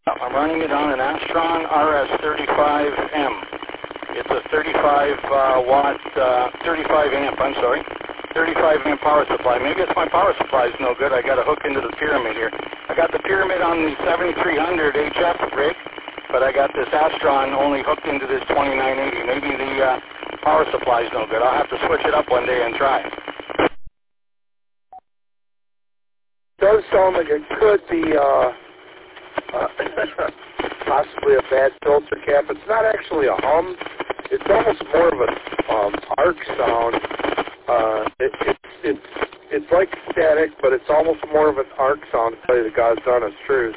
I'm running it on an Astron RS35M. It's a 35 amp, 35 amp power supply. Maybe it's my power supply is no good. I got to hook into the Pyramid here. I got the Pyramid on the 7300 HF rig, but I got this Astron only hooked into this 2980. Maybe the power supply is no good. I'll have to switch it up one day and try. It does sound like it could be possibly a bad filter cap. It's not actually a hum. It's almost more of an arc sound. It's like static, but it's almost more of an arc sound, to tell you the God's honest truth.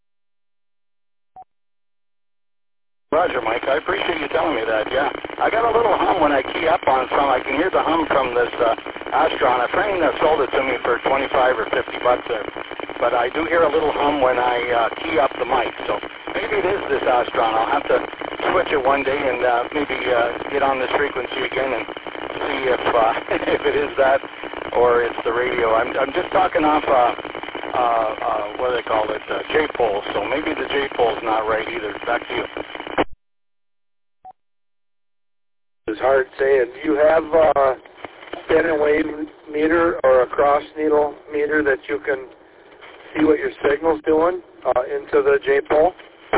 Roger, Mike. I appreciate you telling me that, yeah. I got a little hum when I key up on some. I can hear the hum from this Astron. A friend sold it to me for $25 or $50 there. But I do hear a little hum when I key up the mic. So maybe it is this Astron. I'll have to switch it one day and maybe get on this frequency again and see if if it is that or it's the radio. I'm just talking off what do they call it, J-pole. So maybe the J-pole's not right either. Back to you. It's hard saying. Do you have a standing wave meter or a cross needle meter that you can see what your signal's doing into the J-pole?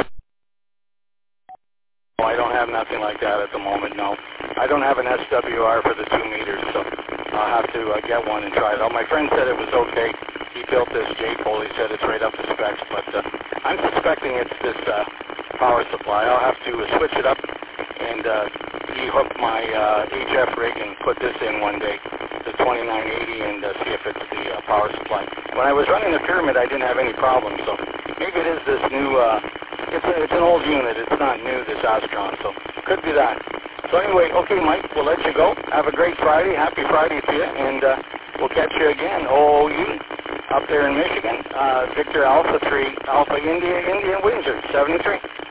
Oh, I don't have nothing like that at the moment, no. I don't have an SWR for the 2 meters, so I'll have to get one and try it out. My friend said it was okay. He built this J-pole. He said it's right up to specs, but I'm suspecting it's this power supply. I'll have to switch it up and de-hook my HF rig and put this in one day, the 2980, and see if it's the power supply. When I was running the Pyramid, I didn't have any problems, so maybe it is this new, it's an old unit. It's not new, this Astron, so could be that. So anyway, okay, Mike, we'll let you go. Have a great Friday. Happy Friday to you, and we'll catch you again. OOU up there in Michigan, Victor Alpha 3, Alpha India, Windsor, 73.